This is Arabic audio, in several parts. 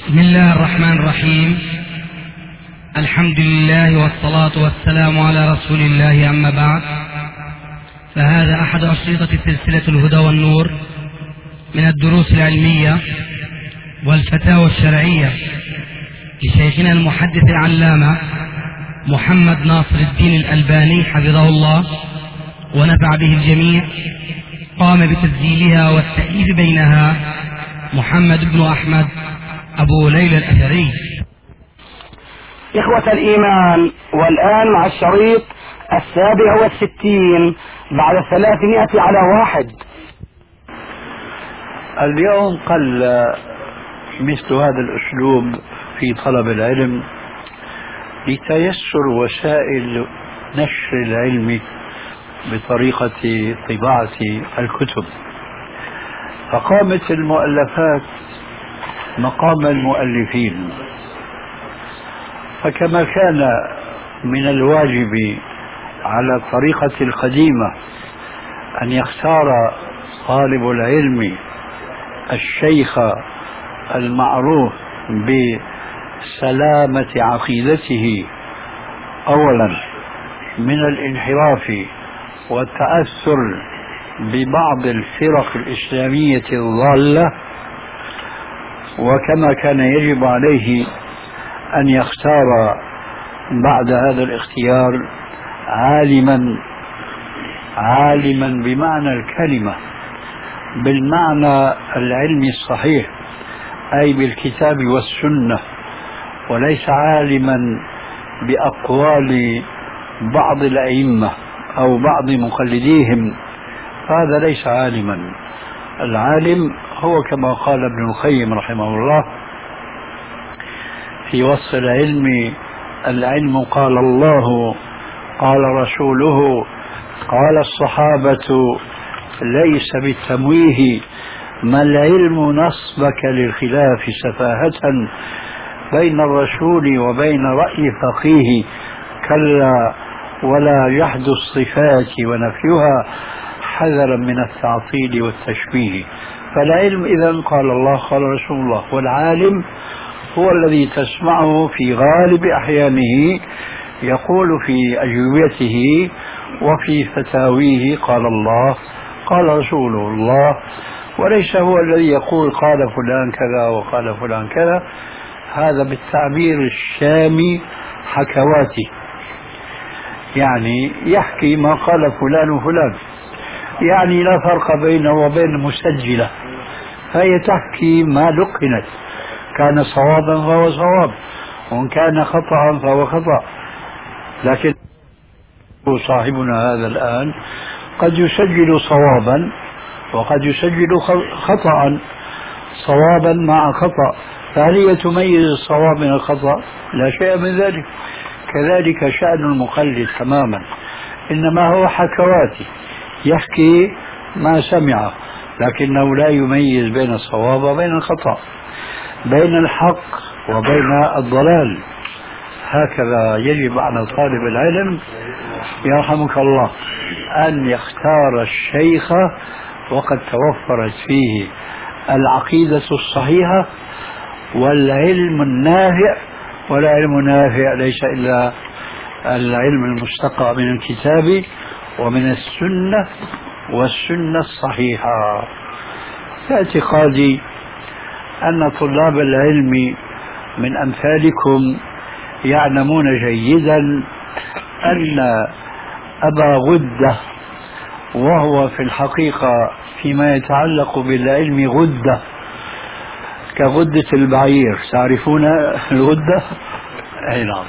بسم الله الرحمن الرحيم. الحمد لله والصلاة والسلام على رسول الله، أما بعد، فهذا أحد أشرطة سلسلة الهدى والنور من الدروس العلمية والفتاوى الشرعية لشيخنا المحدث العلامة محمد ناصر الدين الألباني حفظه الله ونفع به الجميع. قام بتسجيلها والتأليف بينها محمد بن أحمد أبو ليلى الأثري. إخوة الإيمان، والآن مع الشريط 67 بعد 300 على 1. اليوم قل مثل هذا الأسلوب في طلب العلم لتيسر وسائل نشر العلم بطريقة طباعة الكتب، فقامت المؤلفات مقام المؤلفين. فكما كان من الواجب على الطريقة القديمة أن يختار طالب العلم الشيخ المعروف بسلامة عقيدته أولا من الانحراف والتأثر ببعض الفرق الإسلامية الضالة، وكما كان يجب عليه أن يختار بعد هذا الاختيار عالما بمعنى الكلمة، بالمعنى العلمي الصحيح، أي بالكتاب والسنة، وليس عالما بأقوال بعض الأئمة أو بعض مقلديهم، فهذا ليس عالما. العالم هو كما قال ابن القيم رحمه الله في وصف العلم: العلم قال الله قال رسوله قال الصحابة، ليس بالتمويه، ما العلم نصبك للخلاف سفاهة، بين الرسول وبين رأي فقيه، كلا ولا جحد الصفات ونفيها، حذرا من التعطيل والتشبيه. فالعلم إذن قال الله قال رسول الله، والعالم هو الذي تسمعه في غالب أحيانه يقول في أجوبته وفي فتاويه قال الله قال رسول الله، وليس هو الذي يقول قال فلان كذا وقال فلان كذا. هذا بالتعبير الشامي حكواتي، يعني يحكي ما قال فلان وفلان، يعني لا فرق بينه وبين المسجلة، فهي تحكي ما لقنت، كان صوابا فهو صواب، وإن كان خطأ فهو خطأ. لكن صاحبنا هذا الآن قد يسجل صوابا وقد يسجل خطأ، صوابا مع خطأ، فهل هي تميز الصواب من الخطأ؟ لا شيء من ذلك. كذلك شأن المقلد تماما، إنما هو حكواتي، يحكي ما سمع، لكنه لا يميز بين الصواب وبين الخطأ، بين الحق وبين الضلال. هكذا يجب على طالب العلم يرحمك الله أن يختار الشيخ وقد توفرت فيه العقيدة الصحيحة والعلم النافع. والعلم النافع ليس إلا العلم المستقى من الكتاب ومن السنة والسنة الصحيحة. في اعتقادي أن طلاب العلم من أمثالكم يعلمون جيدا أن أبا غدة، وهو في الحقيقة فيما يتعلق بالعلم غدة كغدة البعير، تعرفون الغدة؟ أي نعم.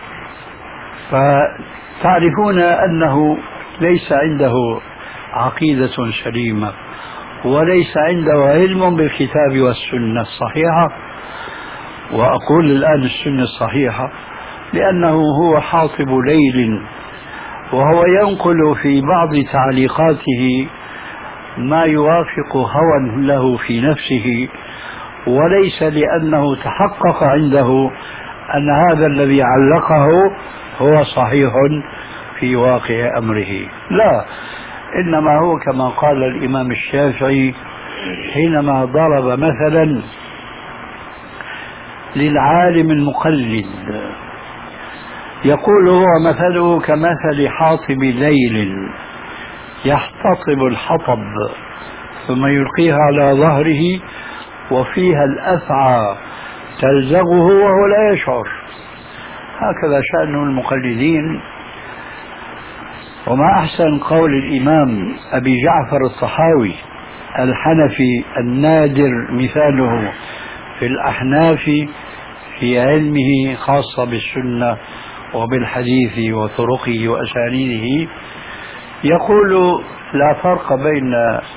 فتعرفون أنه ليس عنده عقيدة سليمة وليس عنده علم بالكتاب والسنة الصحيحة. وأقول الآن السنة الصحيحة لأنه هو حاطب ليل، وهو ينقل في بعض تعليقاته ما يوافق هوى له في نفسه، وليس لأنه تحقق عنده أن هذا الذي علقه هو صحيح في واقع أمره، لا، إنما هو كما قال الإمام الشافعي حينما ضرب مثلا للعالم المقلد. يقول هو مثله كمثل حاطب ليل يحتطب الحطب ثم يلقيها على ظهره وفيها الأفعى تلزغه وهو لا يشعر. هكذا شأن المقلدين. وما أحسن قول الإمام أبي جعفر الطحاوي الحنفي النادر مثاله في الأحناف في علمه خاصة بالسنة وبالحديث وطرقه وأسانيده. يقول لا فرق بين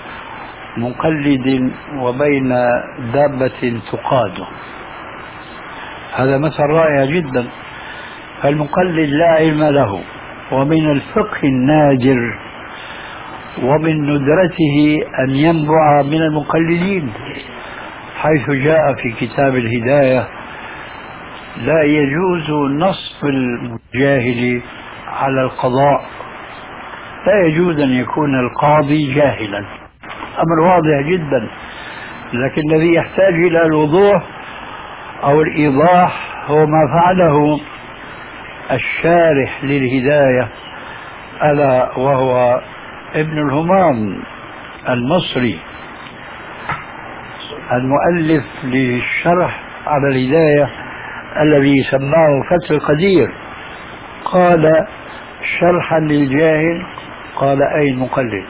مقلد وبين دابة تقاد. هذا مثل رائع جدا. فالمقلد لا علم له، ومن الفقه النادر ومن ندرته أن ينبع من المقلدين، حيث جاء في كتاب الهداية لا يجوز نصب الجاهل على القضاء، لا يجوز أن يكون القاضي جاهلا، أمر واضح جدا. لكن الذي يحتاج إلى الوضوح أو الإيضاح هو ما فعله الشارح للهداية، ألا وهو ابن الهمام المصري المؤلف للشرح على الهداية الذي سماه فتح القدير. قال شرحا للجاهل، قال أي المقلد.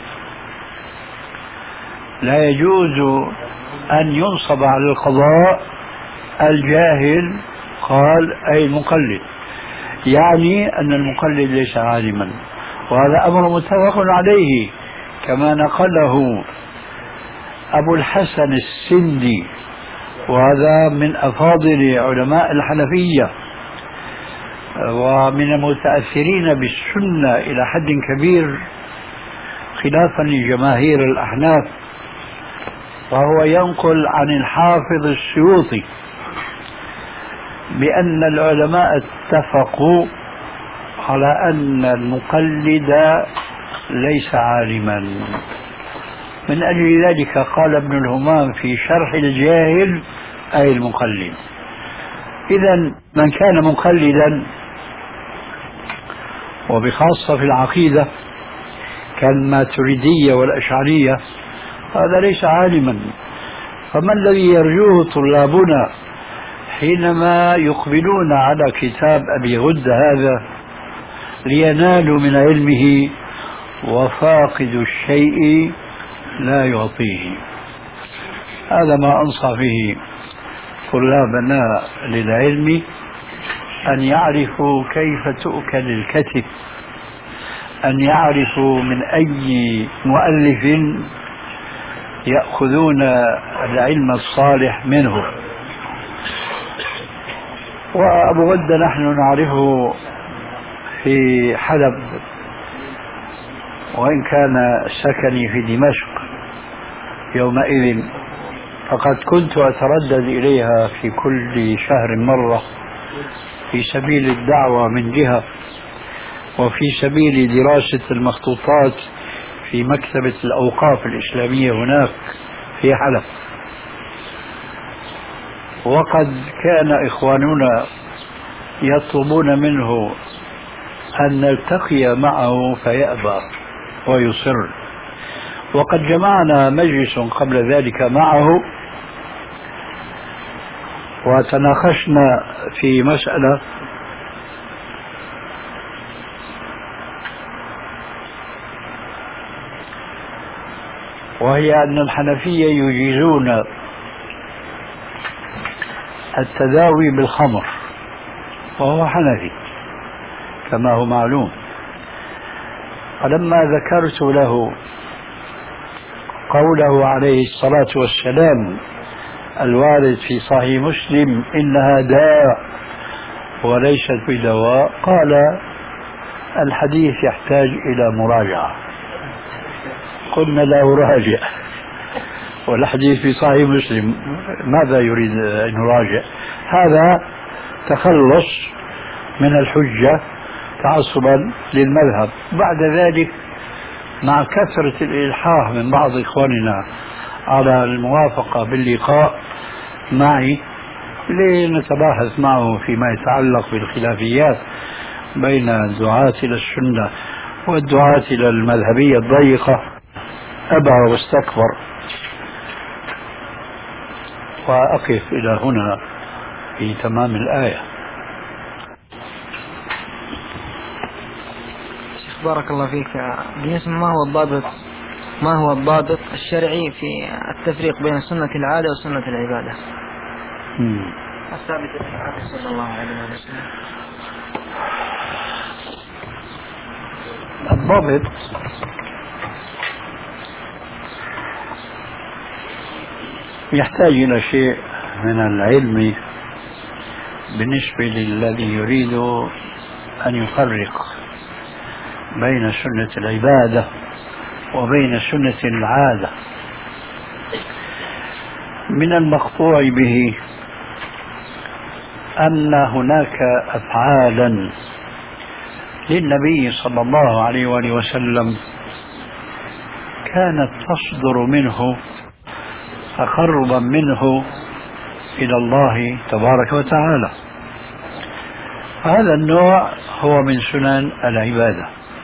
لا يجوز أن ينصب على القضاء الجاهل، قال أي المقلد، يعني أن المقلد ليس عالما. وهذا أمر متفق عليه كما نقله أبو الحسن السندي، وهذا من أفاضل علماء الحنفية ومن المتأثرين بالسنة إلى حد كبير خلافا لجماهير الأحناف. وهو ينقل عن الحافظ السيوطي بأن العلماء اتفقوا على أن المقلد ليس عالما. من أجل ذلك قال ابن الهمام في شرح الجاهل أي المقلد. إذا من كان مقلدا، وبخاصة في العقيدة كالماتريدية والأشعرية، هذا ليس عالما. فما الذي يرجوه طلابنا حينما يقبلون على كتاب أبي غد هذا لينالوا من علمه؟ وفاقد الشيء لا يعطيه. هذا ما أنصح به طلابنا للعلم، أن يعرفوا كيف تؤكل الكتف، أن يعرفوا من أي مؤلف يأخذون العلم الصالح منه. وأبو غد نحن نعرفه في حلب، وإن كان سكني في دمشق يومئذ، فقد كنت أتردد إليها في كل شهر مرة في سبيل الدعوة من جهة، وفي سبيل دراسة المخطوطات في مكتبة الأوقاف الإسلامية هناك في حلب. وقد كان إخواننا يطلبون منه أن نلتقي معه فيأبى ويصر. وقد جمعنا مجلس قبل ذلك معه وتناقشنا في مسألة، وهي أن الحنفية يجيزون التداوي بالخمر، وهو حنفي كما هو معلوم. فلما ذكرت له قوله عليه الصلاة والسلام الوارد في صحيح مسلم إنها داء وليست بدواء، قال الحديث يحتاج إلى مراجعة. قلنا لا أراجع، والحديث في صحيح مسلم، ماذا يريد أن نراجع؟ هذا تخلص من الحجة تعصبا للمذهب. بعد ذلك مع كثرة الإلحاح من بعض إخواننا على الموافقة باللقاء معي، لنتباحث معه فيما يتعلق بالخلافيات بين الدعاة إلى السنة والدعاة إلى المذهبية الضيقة، أبى واستكبر. وأقف إلى هنا في تمام الآية. بارك الله فيك. بالنسبة ما هو الضابط الشرعي في التفريق بين سنة العادة وسنة العبادة الثابتة في العادة صلى الله عليه وسلم؟ الضابط يحتاج إلى شيء من العلم بالنسبة للذي يريد أن يفرق بين سنة العبادة وبين سنة العادة. من المقطوع به أن هناك أفعالا للنبي صلى الله عليه وآله وسلم كانت تصدر منه تقربا منه إلى الله تبارك وتعالى، هذا النوع هو من سنن العبادة.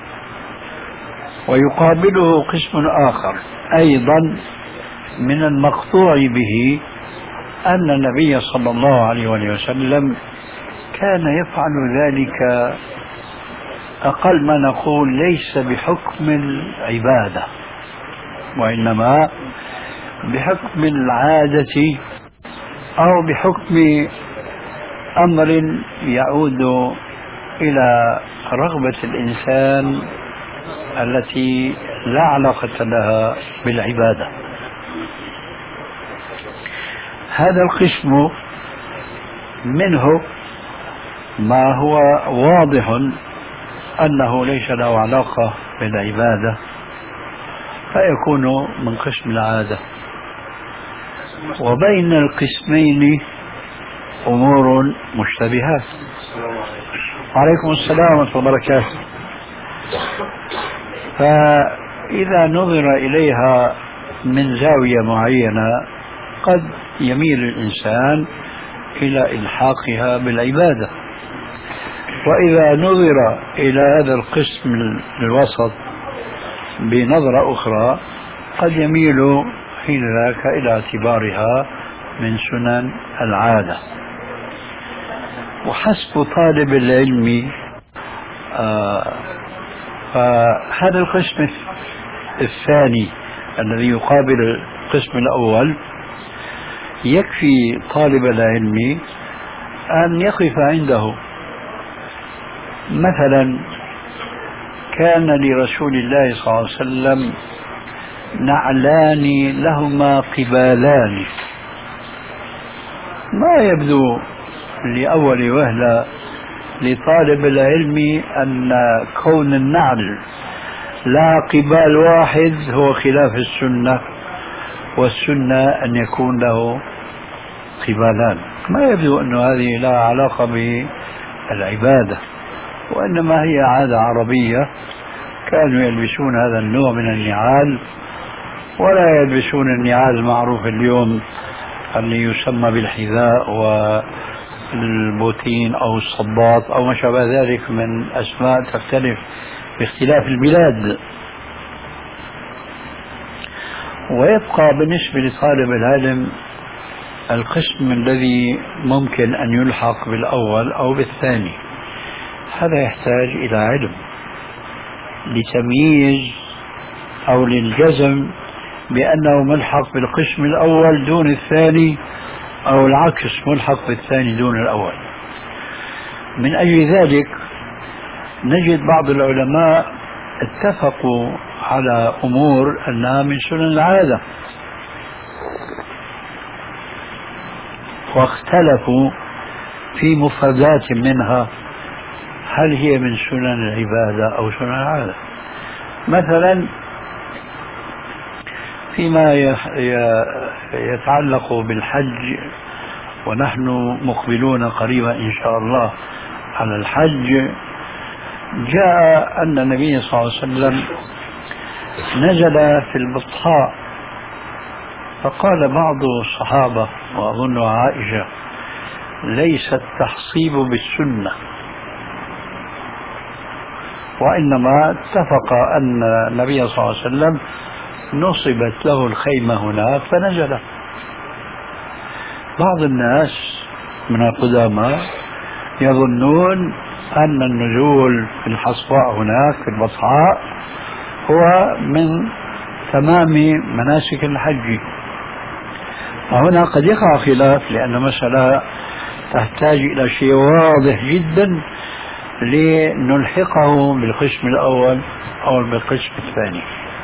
ويقابله قسم آخر أيضا من المقطوع به أن النبي صلى الله عليه وسلم كان يفعل ذلك أقل ما نقول ليس بحكم العبادة، وإنما بحكم العادة أو بحكم أمر يعود إلى رغبة الإنسان التي لا علاقة لها بالعبادة. هذا القسم منه ما هو واضح أنه ليس له علاقة بالعبادة فيكون من قسم العادة. وبين القسمين أمور مشتبهات. وعليكم السلام ورحمة الله وبركاته. فإذا نظر إليها من زاوية معينة قد يميل الإنسان إلى إلحاقها بالعبادة، وإذا نظر إلى هذا القسم الوسط بنظرة أخرى قد يميل حين ذاك إلى اعتبارها من سنن العادة. وحسب طالب العلم فهذا القسم الثاني الذي يقابل القسم الأول يكفي طالب العلم أن يقف عنده. مثلا كان لرسول الله صلى الله عليه وسلم نعلان لهما قبالان. ما يبدو لأول وهلة لطالب العلم أن كون النعل لا قبال واحد هو خلاف السنة، والسنة أن يكون له قبالان. ما يبدو أن هذه لها علاقة بالعبادة، وإنما هي عادة عربية، كانوا يلبسون هذا النوع من النعال ولا يلبسون النعال المعروف اليوم اللي يسمى بالحذاء والبوتين أو الصباط أو ما شابه ذلك من أسماء تختلف باختلاف البلاد. ويبقى بالنسبة لطالب العلم القسم الذي ممكن أن يلحق بالأول أو بالثاني. هذا يحتاج إلى علم لتمييز أو للجزم بأنه ملحق بالقسم الأول دون الثاني، أو العكس ملحق بالثاني دون الأول. من أجل ذلك نجد بعض العلماء اتفقوا على أمور أنها من سنن العادة، واختلفوا في مفردات منها هل هي من سنن العبادة أو سنن العادة. مثلا فيما يتعلق بالحج، ونحن مقبلون قريبا إن شاء الله على الحج، جاء أن النبي صلى الله عليه وسلم نزل في البطحاء، فقال بعض الصحابة وأظن عائشة ليس التحصيب بالسنة، وإنما اتفق أن النبي صلى الله عليه وسلم نصبت له الخيمة هناك فنزل. بعض الناس من القدامى يظنون أن النزول في الحصباء هناك في البطحاء هو من تمام مناسك الحج، وهنا قد يقع خلاف لأن مسألة تحتاج إلى شيء واضح جدا لنلحقه بالقسم الأول أو بالقسم الثاني.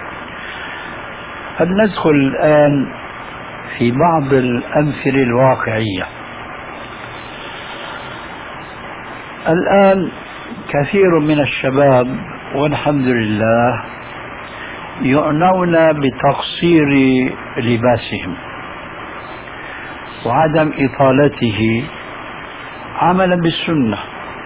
ندخل الآن في بعض الأمثلة الواقعية. الآن كثير من الشباب والحمد لله يعنون بتقصير لباسهم وعدم إطالته عملا بالسنة،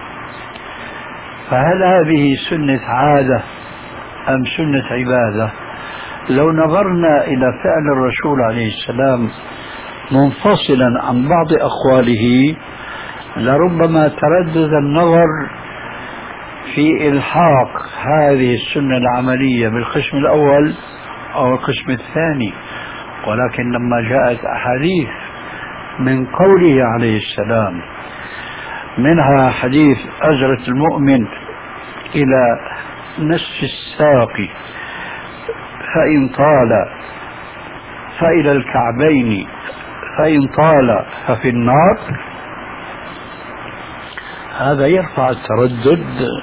فهل هذه سنة عادة أم سنة عبادة؟ لو نظرنا إلى فعل الرسول عليه السلام منفصلا عن بعض أقواله لربما تردد النظر في إلحاق هذه السنة العملية بالقسم الأول أو القسم الثاني، ولكن لما جاءت أحاديث من قوله عليه السلام منها حديث أجرة المؤمن إلى نصف الساق فإن طال فإلى الكعبين فإن طال ففي النار، هذا يرفع التردد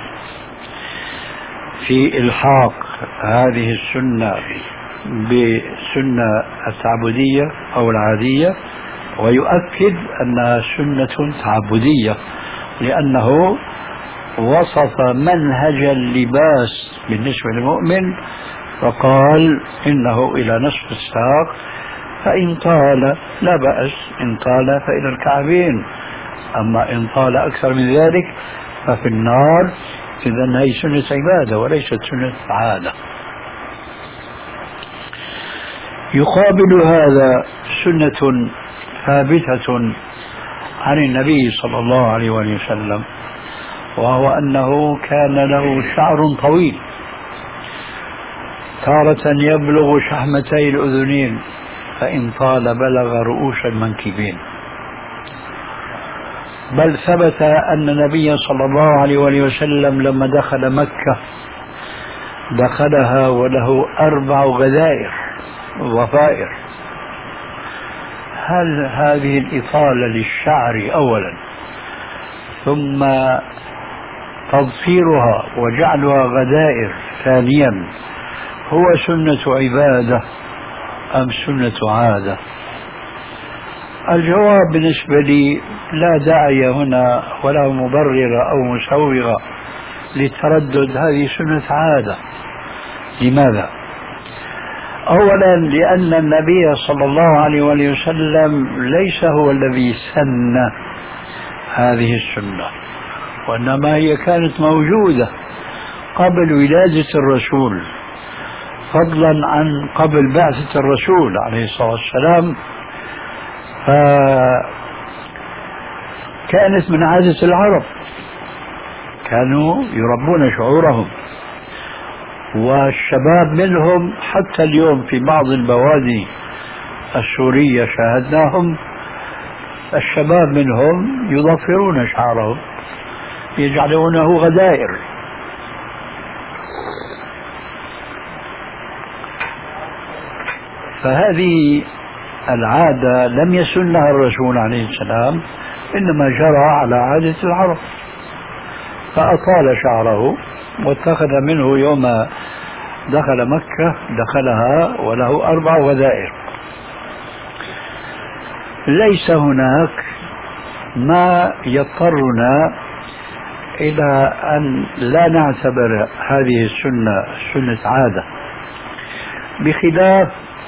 في إلحاق هذه السنة بسنة التعبدية أو العادية، ويؤكد أنها سنة تعبدية لأنه وصف منهج اللباس بالنسبة للمؤمن فقال إنه إلى نصف الساق فإن طال لا بأس، إن طال فإلى الكعبين، أما إن طال أكثر من ذلك ففي النار. إذن هي سنة عبادة وليست سنة عادة. يقابل هذا سنة ثابتة عن النبي صلى الله عليه وسلم، وهو أنه كان له شعر طويل تارة يبلغ شحمتي الأذنين فإن طال بلغ رؤوس المنكبين، بل ثبت أن النبي صلى الله عليه وسلم لما دخل مكة دخلها وله 4 غدائر وضفائر. هل هذه الإطالة للشعر أولا ثم تضفيرها وجعلها غدائر ثانيا هو سنة عبادة أم سنة عادة؟ الجواب بالنسبة لي لا داعي هنا ولا مبرر أو مسوغ للتردد، هذه سنة عادة. لماذا؟ أولا لأن النبي صلى الله عليه وسلم ليس هو الذي سن هذه السنة، وإنما هي كانت موجودة قبل ولادة الرسول، فضلا عن قبل بعثة الرسول عليه الصلاة والسلام، فكانت من عادة العرب، كانوا يربون شعورهم، والشباب منهم حتى اليوم في بعض البوادي السورية شاهدناهم، الشباب منهم يضفرون شعرهم يجعلونه غدائر. فهذه العادة لم يسنها الرسول عليه السلام، إنما جرى على عادة العرب، فأطال شعره واتخذ منه يوم دخل مكة دخلها وله 4 غدائر. ليس هناك ما يضطرنا إلى أن لا نعتبر هذه السنة سنة عادة، بخلاف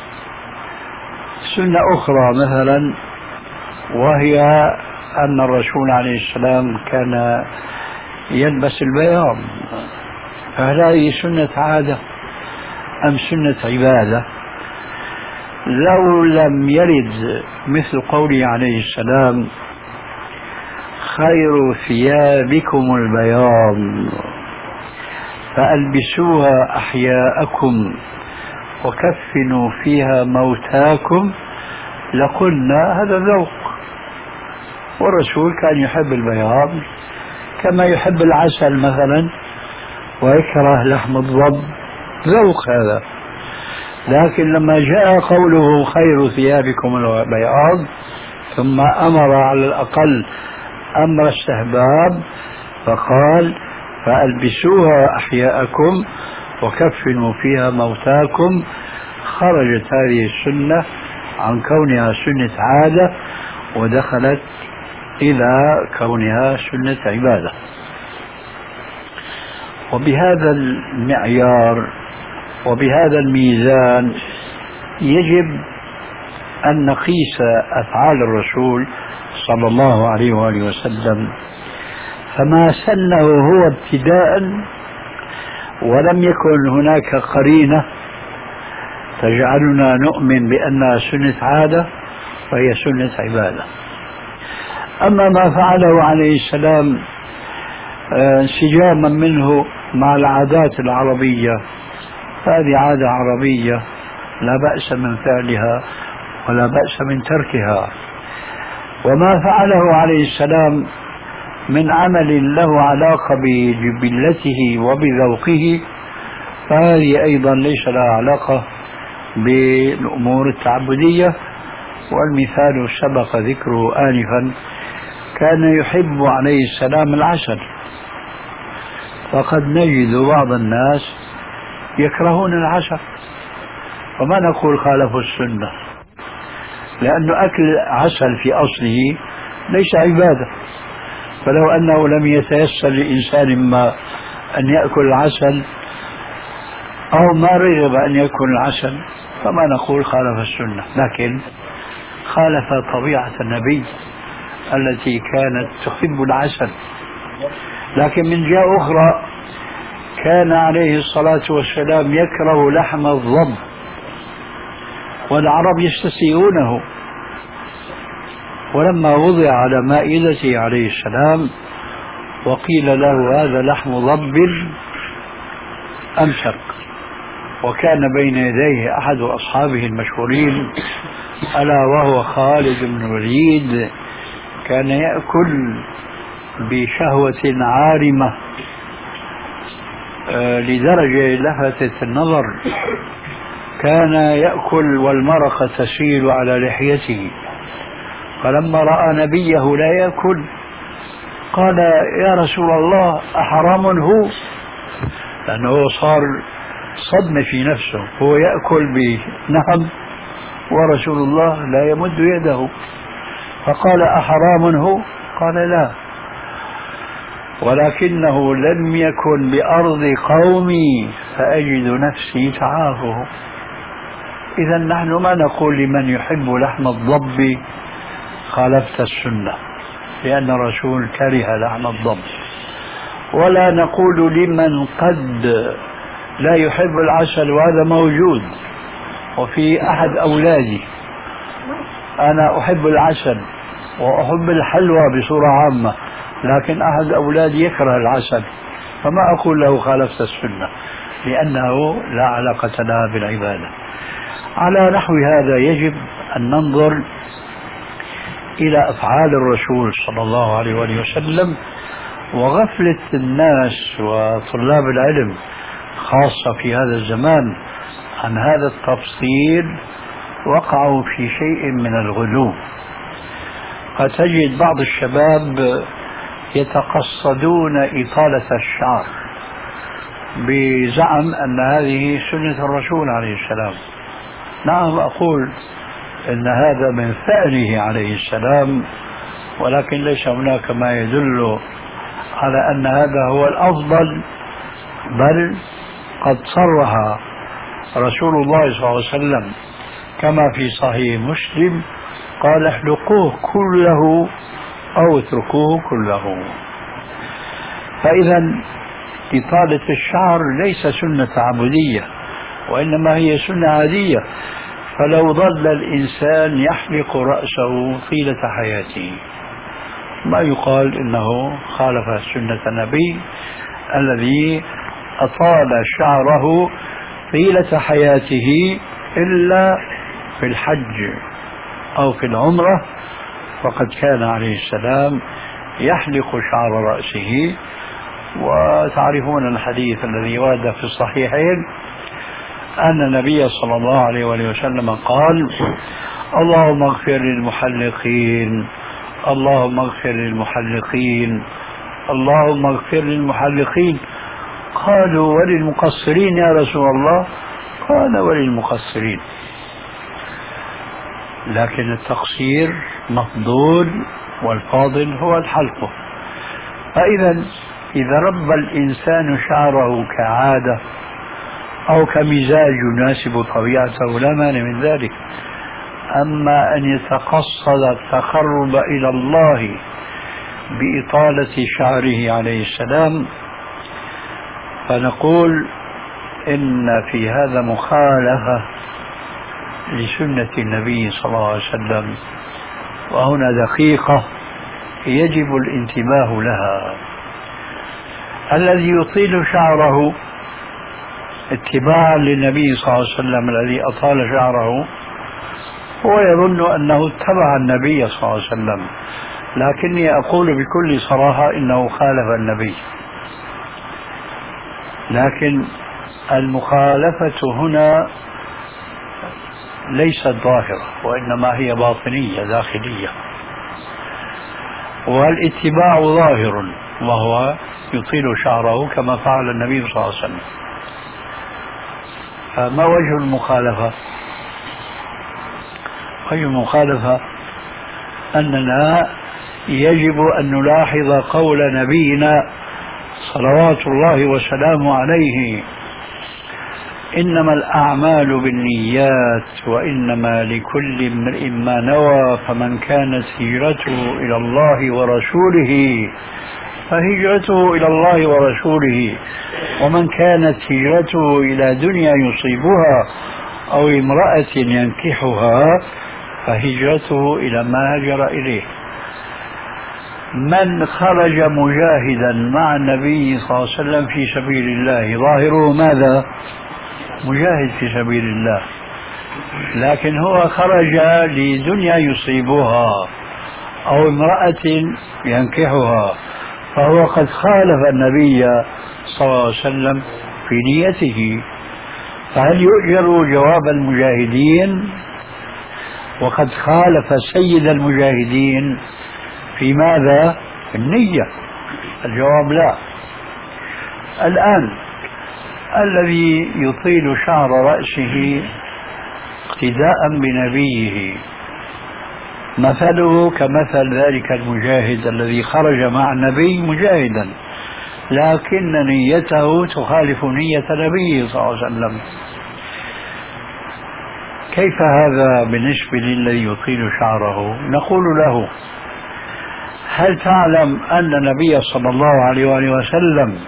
سنة أخرى مثلا، وهي أن الرسول عليه السلام كان يلبس البياض، فهل هذه سنة عادة أم سنة عبادة؟ لو لم يرد مثل قوله عليه السلام خير ثيابكم البياض فألبسوها أحياءكم وكفنوا فيها موتاكم لقلنا هذا ذوق. والرسول كان يحب البياض كما يحب العسل مثلا ويكره لحم الضب، ذوق هذا. لكن لما جاء قوله خير ثيابكم البياض ثم أمر على الأقل أمر استحباب فقال فألبسوها أحياءكم وكفنوا فيها موتاكم، خرجت هذه السنة عن كونها سنة عادة ودخلت إلى كونها سنة عبادة. وبهذا المعيار وبهذا الميزان يجب أن نقيس أفعال الرسول صلى الله عليه وآله وسلم، فما سنه هو ابتداء ولم يكن هناك قرينة تجعلنا نؤمن بأنها سنة عادة فهي سنة عبادة. أما ما فعله عليه السلام انسجاما منه مع العادات العربية فهذه عادة عربية لا بأس من فعلها ولا بأس من تركها. وما فعله عليه السلام من عمل له علاقة بجبلته وبذوقه فهذه أيضا ليس لها علاقة بالأمور التعبدية. والمثال سبق ذكره آنفا، كان يحب عليه السلام العسل، فقد نجد بعض الناس يكرهون العسل وما نقول خالفوا السنة، لأن أكل عسل في أصله ليس عبادة. فلو أنه لم يتيسر لإنسان ما أن يأكل العسل أو ما رغب أن يأكل العسل فما نقول خالف السنة، لكن خالف طبيعة النبي التي كانت تحب العسل. لكن من جهة أخرى كان عليه الصلاة والسلام يكره لحم الضب والعرب يستسيئونه، ولما وضع على مائدته عليه السلام وقيل له هذا لحم ضب أمسك، وكان بين يديه أحد أصحابه المشهورين ألا وهو خالد بن الوليد، كان يأكل بشهوة عارمة لدرجة لفتت النظر، كان يأكل والمرقة تسيل على لحيته، فلما رأى نبيه لا يأكل قال يا رسول الله أحرام هو؟ لأنه صار صدمة في نفسه، هو يأكل بنهم ورسول الله لا يمد يده، فقال أحرام هو؟ قال لا، ولكنه لم يكن بأرض قومي فأجد نفسي تعافه. إذا نحن ما نقول لمن يحب لحم الضب خالفت السنة لأن الرسول كره لحم الضب، ولا نقول لمن قد لا يحب العسل وهذا موجود. وفي أحد أولادي أنا أحب العسل وأحب الحلوى بصورة عامة، لكن أحد أولادي يكره العسل، فما أقول له خالفت السنة لأنه لا علاقة لها بالعبادة. على نحو هذا يجب أن ننظر إلى أفعال الرسول صلى الله عليه وآله وسلم، وغفلة الناس وطلاب العلم خاصة في هذا الزمان عن هذا التفصيل وقعوا في شيء من الغلو. قد تجد بعض الشباب يتقصدون إطالة الشعر بزعم أن هذه سنة الرسول عليه السلام. نعم أقول إن هذا من فعله عليه السلام، ولكن ليس هناك ما يدل على أن هذا هو الأفضل، بل قد صرح رسول الله صلى الله عليه وسلم كما في صحيح مسلم قال احلقوه كله أو اتركوه كله. فإذا إطالة الشعر ليس سنة عبودية وإنما هي سنة عادية، فلو ظل الإنسان يحلق رأسه طيلة حياته ما يقال إنه خالف سنة النبي الذي أطال شعره طيلة حياته إلا في الحج أو في العمرة، فقد كان عليه السلام يحلق شعر رأسه. وتعرفون الحديث الذي ورد في الصحيحين أن النبي صلى الله عليه وسلم قال: اللهم اغفر للمحلقين، اللهم اغفر للمحلقين، اللهم اغفر للمحلقين. قالوا: وللمقصرين يا رسول الله؟ قال: وللمقصرين. لكن التقصير مفضول والفاضل هو الحلق. فإذا إذا رب الإنسان شعره كعادة أو كمزاج يناسب طبيعته لا مانع من ذلك. أما أن يتقصد التقرب إلى الله بإطالة شعره عليه السلام، فنقول إن في هذا مخالفة لسنة النبي صلى الله عليه وسلم، وهنا دقيقة يجب الانتباه لها. الذي يطيل شعره اتباعا للنبي صلى الله عليه وسلم الذي أطال شعره هو يظن أنه اتبع النبي صلى الله عليه وسلم، لكني أقول بكل صراحة إنه خالف النبي. لكن المخالفة هنا ليست ظاهرة، وإنما هي باطنية داخلية، والاتباع ظاهر وهو يطيل شعره كما فعل النبي صلى الله عليه وسلم. فما وجه المخالفة؟ وجه المخالفة أننا يجب أن نلاحظ قول نبينا صلوات الله وسلامه عليه: إنما الأعمال بالنيات وإنما لكل امرئ ما نوى، فمن كانت هجرته إلى الله ورسوله فهجرته إلى الله ورسوله، ومن كانت هجرته إلى دنيا يصيبها أو امرأة ينكحها فهجرته إلى ما هاجر إليه. من خرج مجاهدا مع النبي صلى الله عليه وسلم في سبيل الله ظاهره ماذا؟ مجاهد في سبيل الله، لكن هو خرج لدنيا يصيبها أو امرأة ينكحها، فهو قد خالف النبي صلى الله عليه وسلم في نيته. فهل يؤجر جواب المجاهدين وقد خالف سيد المجاهدين في ماذا؟ في النية. الجواب لا. الآن الذي يطيل شعر رأسه اقتداء بنبيه مثله كمثل ذلك المجاهد الذي خرج مع النبي مجاهدا، لكن نيته تخالف نية نبيه صلى الله عليه وسلم. كيف هذا بالنسبة للذي يطيل شعره؟ نقول له: هل تعلم أن النبي صلى الله عليه وآله وسلم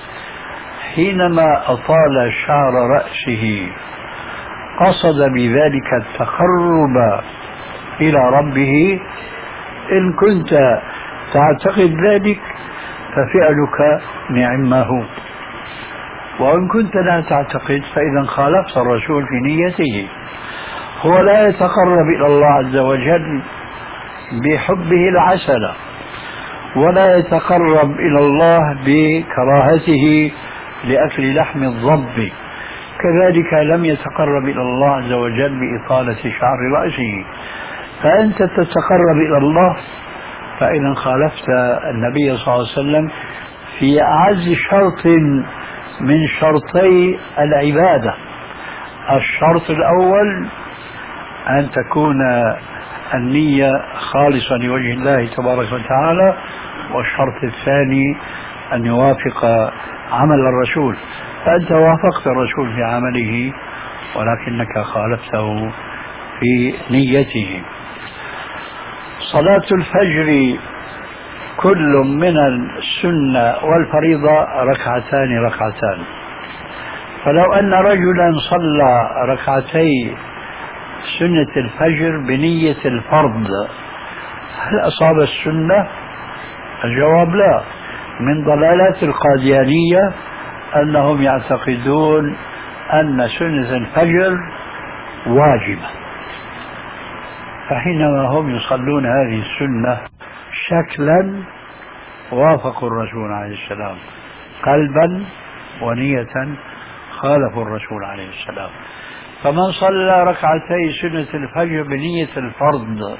حينما أطال شعر رأسه قصد بذلك التقرب إلى ربه؟ إن كنت تعتقد ذلك ففعلك نعمه، وإن كنت لا تعتقد فإذا خالفت الرسول في نيته. هو لا يتقرب إلى الله عز وجل بحبه العسل، ولا يتقرب إلى الله بكراهته لأكل لحم الضب، كذلك لم يتقرب إلى الله عز وجل بإطالة شعر رأسه. فأنت تتقرب إلى الله، فإذا خالفت النبي صلى الله عليه وسلم في أعز شرط من شرطي العبادة. الشرط الأول أن تكون النية خالصة لوجه الله تبارك وتعالى، والشرط الثاني أن يوافق عمل الرسول. فأنت وافقت الرسول في عمله ولكنك خالفته في نيته. صلاة الفجر كل من السنة والفريضة ركعتان، فلو أن رجلا صلى ركعتي سنة الفجر بنية الفرض هل أصاب السنة الجواب لا. من ضلالات القاديانية أنهم يعتقدون أن سنة الفجر واجبة، فحينما هم يصلون هذه السنة شكلا وافقوا الرسول عليه السلام، قلبا ونية خالفوا الرسول عليه السلام. فمن صلى ركعتي سنة الفجر بنية الفرض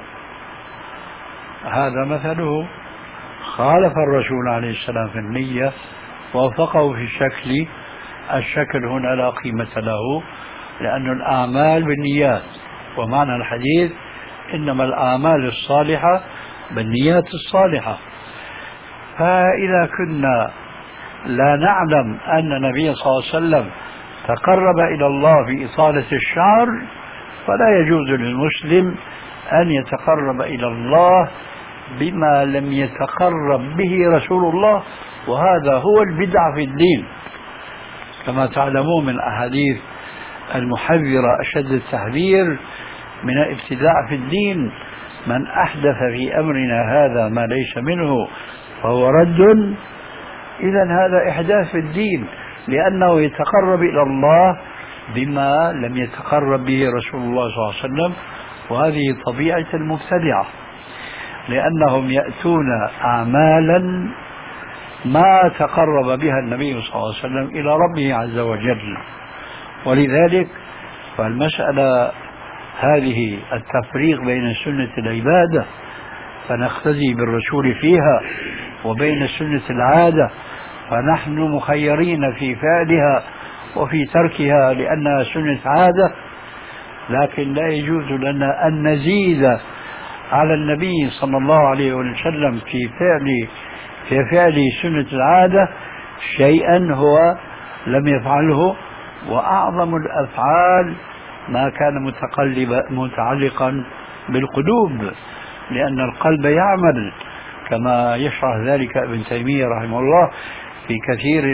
هذا مثله خالف الرسول عليه السلام في النية، وافقه في الشكل. الشكل هنا لا قيمة له، لأن الأعمال بالنيات، ومعنى الحديث إنما الأعمال الصالحة بالنيات الصالحة. فإذا كنا لا نعلم أن النبي صلى الله عليه وسلم تقرب إلى الله بإطالة الشعر، فلا يجوز للمسلم أن يتقرب إلى الله بما لم يتقرب به رسول الله، وهذا هو البدع في الدين. كما تعلمون من أحاديث المحذرة أشد التحذير من الابتداع في الدين: من أحدث في أمرنا هذا ما ليس منه فهو رد. إذن هذا إحداث في الدين، لأنه يتقرب إلى الله بما لم يتقرب به رسول الله صلى الله عليه وسلم، وهذه طبيعة المبتدعة، لأنهم يأتون أعمالا ما تقرب بها النبي صلى الله عليه وسلم إلى ربه عز وجل. ولذلك فالمسألة هذه التفريق بين سنة العبادة فنقتدي بالرسول فيها، وبين سنة العادة فنحن مخيرين في فعلها وفي تركها لأنها سنة عادة. لكن لا يجوز لنا أن نزيد على النبي صلى الله عليه وسلم في فعل سنة العادة شيئا هو لم يفعله. وأعظم الأفعال ما كان متعلقا بالقلوب، لأن القلب يعمل كما يشرح ذلك ابن تيمية رحمه الله في كثير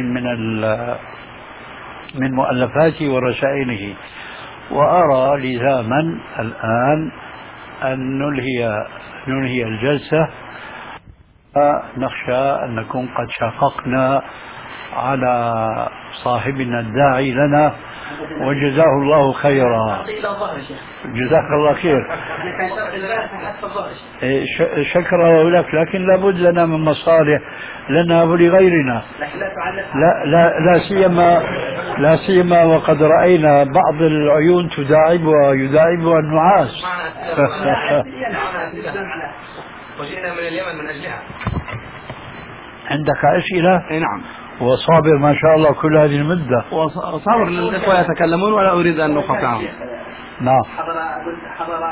من مؤلفاته ورسائله. وأرى لزاما الآن أن ننهي الجلسة، نخشى أن نكون قد شققنا على صاحبنا الداعي لنا، وجزاه الله خيرا. جزاك الله خير. شكرا لك، لكن لابد لنا من مصالح لنا ولغيرنا، لا سيما وقد رأينا بعض العيون يداعبها النعاس. وجئنا من اليمن من أجلها. عندك أسئلة؟ نعم. وصابر ما شاء الله كل هذه المدة. وصابر للإخوة يتكلمون ولا أريد أن نقاطعهم. نعم. حضر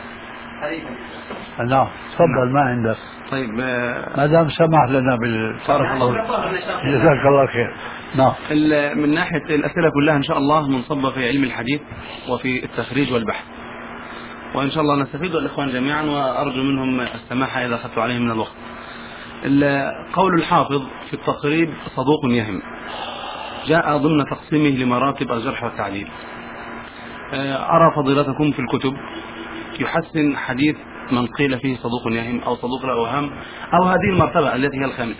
نعم تفضل ما عندك. طيب ما دام سمح لنا بارك الله جزاك الله خير. نعم. من ناحية الأسئلة كلها إن شاء الله منصبة في علم الحديث وفي التخريج والبحث، وإن شاء الله نستفيد الإخوان جميعا، وأرجو منهم السماحة إذا أخذت عليهم من الوقت. قول الحافظ في التقريب صدوق يهم جاء ضمن تقسيمه لمراتب الجرح والتعديل. أرى فضيلتكم في الكتب يحسن حديث من قيل فيه صدوق يهم أو صدوق لا أوهام أو هذه المرتبة التي هي الخامسة.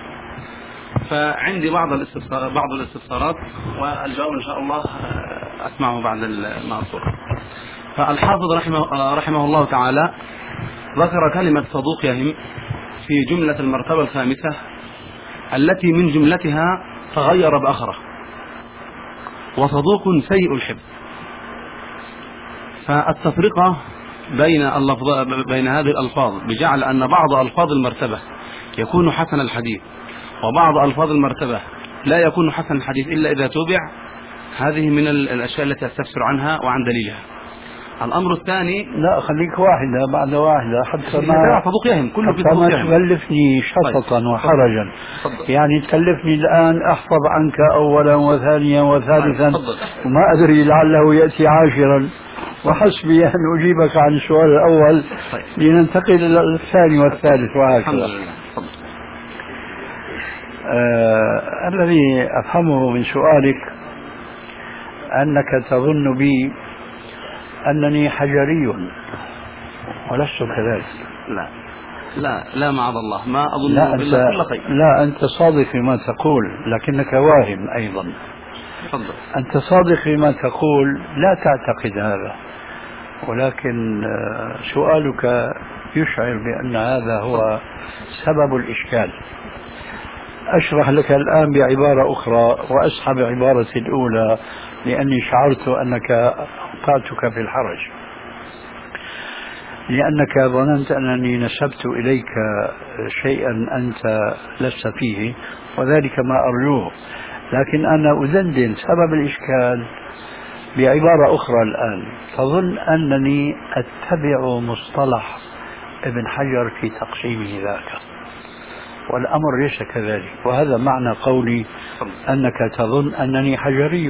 فعندي بعض الاستفسارات والجواب إن شاء الله أسمعه بعد المنصور. فالحافظ رحمه الله تعالى ذكر كلمة صدوق يهم في جملة المرتبة الخامسة التي من جملتها تغير بأخره، وصدوق سيء الحفظ. فالتفرقة بين هذه الألفاظ بجعل أن بعض ألفاظ المرتبة يكون حسن الحديث، وبعض ألفاظ المرتبة لا يكون حسن الحديث إلا إذا توبع، هذه من الأشياء التي أستفسر عنها وعن دليلها. الأمر الثاني، لا خليك واحدة بعد واحدة حتى ما صدوق يهم كله في صدوق يهم، تكلفني شططا وحرجا. يعني تكلفني الآن أحفظ عنك أولا وثانيا وثالثا وما أدري لعله يأتي عاشرا، وحسبي أن أجيبك عن السؤال الأول لننتقل إلى الثاني والثالث وهكذا. الذي أفهمه من سؤالك أنك تظن بي أنني حجري، ولست كذلك. لا، لا معاذ الله، ما أظن لا إلا أنت كل خير. لا أنت صادق فيما تقول، لكنك واهم أيضا. تفضل. أنت صادق فيما تقول، لا تعتقد هذا، ولكن سؤالك يشعر بأن هذا هو سبب الإشكال. أشرح لك الآن بعبارة أخرى وأسحب عبارتي الأولى لأني شعرت أنك أوقعتك في الحرج، لأنك ظننت أنني نسبت إليك شيئا أنت لست فيه، وذلك ما أرجوه. لكن أنا أدندن سبب الإشكال بعبارة أخرى الآن. تظن أنني أتبع مصطلح ابن حجر في تقسيمه ذاك، والأمر ليس كذلك، وهذا معنى قولي أنك تظن أنني حجري.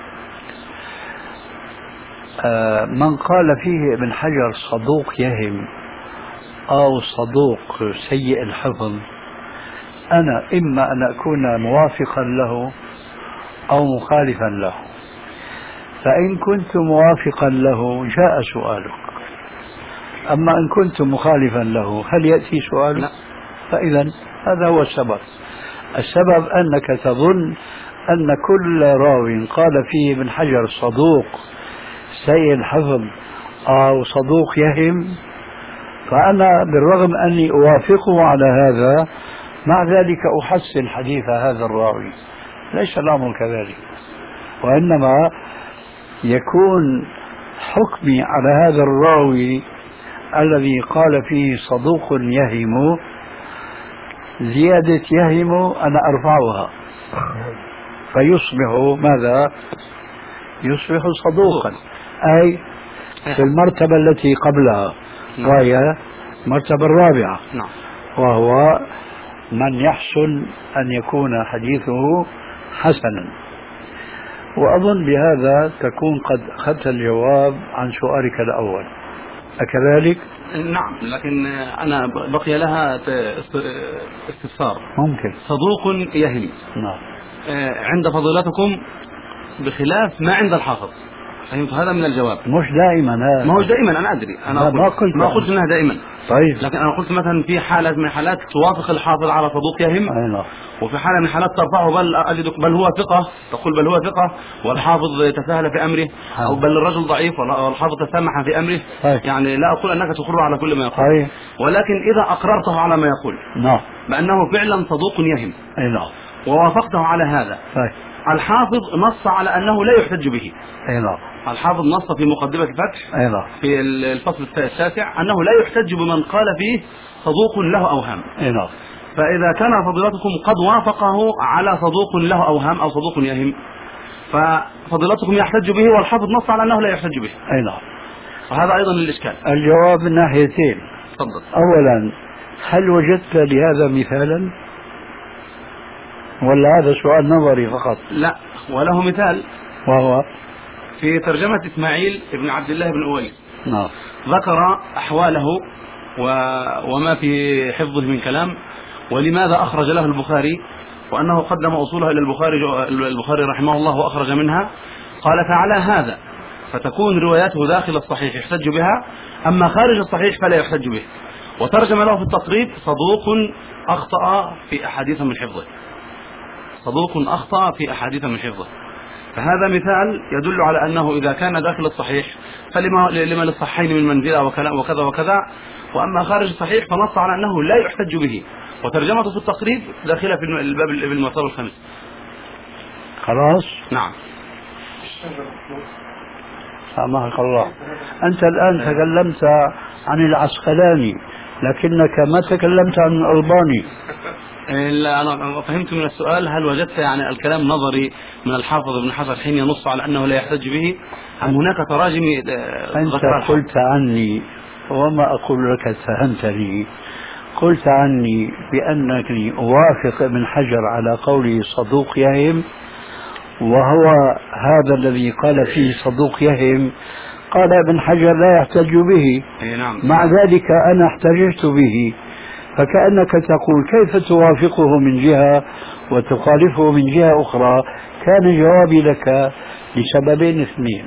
من قال فيه ابن حجر صدوق يهم أو صدوق سيء الحفظ، أنا إما أن أكون موافقا له أو مخالفا له. فإن كنت موافقا له جاء سؤالك، أما إن كنت مخالفا له هل يأتي سؤالك؟ لا. فإذا هذا هو السبب. السبب أنك تظن أن كل راو قال فيه ابن حجر صدوق سيء الحفظ أو صدوق يهم، فأنا بالرغم أني أوافقه على هذا مع ذلك أحسن حديث هذا الراوي. ليس الأمر كذلك، وإنما يكون حكمي على هذا الراوي الذي قال فيه صدوق يهم، زيادة يهم أنا أرفعها فيصبح ماذا؟ يصبح صدوقا، أي في المرتبة التي قبلها، وهي المرتبة الرابعة، وهو من يحسن أن يكون حديثه حسنا. وأظن بهذا تكون قد أخذت الجواب عن سؤالك الأول، أكذلك؟ نعم، لكن أنا بقي لها استفسار. ممكن. صدوق يهم، نعم، عند فضيلتكم بخلاف ما عند الحافظ، فهمت هذا من الجواب؟ مش دائما هذا. ما هو دائما، أنا أدري، أنا ما قلت أنها دائما. طيب، لكن أنا قلت مثلا في حالة من حالات توافق الحافظ على صدوق يهم، وفي حالة من حالات ترفعه بل أجدك بل هو ثقة، تقول بل هو ثقة والحافظ يتساهل في أمره، أو بل الرجل ضعيف والحافظ تسامح في أمره. يعني لا أقول أنك تقر على كل ما يقول، ولكن إذا أقررته على ما يقول بأنه فعلا صدوق يهم ووافقته على هذا، الحافظ نص على أنه لا يحتج به. الحافظ نص في مقدمة الفتح في الفصل التاسع أنه لا يحتج بمن قال فيه صدوق له أوهام. فإذا كان فضيلتكم قد وافقه على صدوق له أوهام أو صدوق يهم، ففضيلتكم يحتج به والحافظ نص على أنه لا يحتج به. وهذا أيضا الإشكال. الجواب من ناحيتين. تفضل. أولا، هل وجدت لهذا مثالا ولا هذا سؤال نظري فقط؟ لا، وله مثال، وهو في ترجمة إسماعيل بن عبد الله بن أويس. ذكر أحواله وما في حفظه من كلام، ولماذا أخرج له البخاري، وأنه قدم أصولها إلى البخاري رحمه الله وأخرج منها. قال فعلى هذا فتكون رواياته داخل الصحيح يحتج بها، أما خارج الصحيح فلا يحتج به. وترجم له في التقريب صدوق أخطأ في أحاديث من حفظه، صدوق أخطأ في أحاديث من حفظه. فهذا مثال يدل على أنه إذا كان داخل الصحيح فلما للصحيحين من منزلة وكذا وكذا، وأما خارج الصحيح فنص على أنه لا يحتج به. وترجمته في التقريب داخلة في الباب المرتبة الخامس. خلاص. نعم. سامحك الله، أنت الآن تكلمت عن العسقلاني لكنك ما تكلمت عن الألباني. لا، أنا فهمت من السؤال هل وجدت يعني الكلام نظري من الحافظ ابن حجر حين ينص على أنه لا يحتج به، أم هناك تراجم؟ أنت قلت عني وما أقول لك اتهمتني، قلت عني بأنني أوافق ابن حجر على قوله صدوق يهم، وهو هذا الذي قال فيه صدوق يهم قال ابن حجر لا يحتج به. مع ذلك أنا احتججت به، فكأنك تقول كيف توافقه من جهة وتخالفه من جهة أخرى. كان جوابي لك لسببين اثنين.